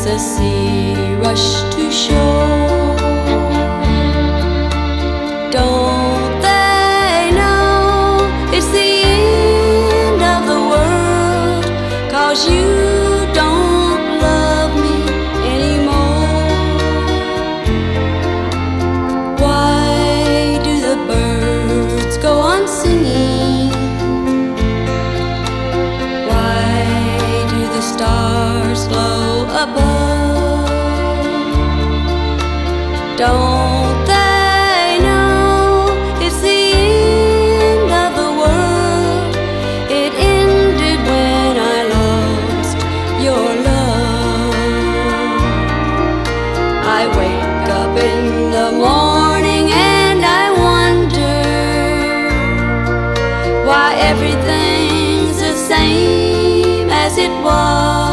as the sea rushed to shore. Don't they know it's the end of the world, 'cause you don't love me anymore? Why do the birds go on singing? Why do the stars glow above? Don't they know it's the end of the world? It ended when I lost your love. I wake up in the morning and I wonder why everything's the same as it was.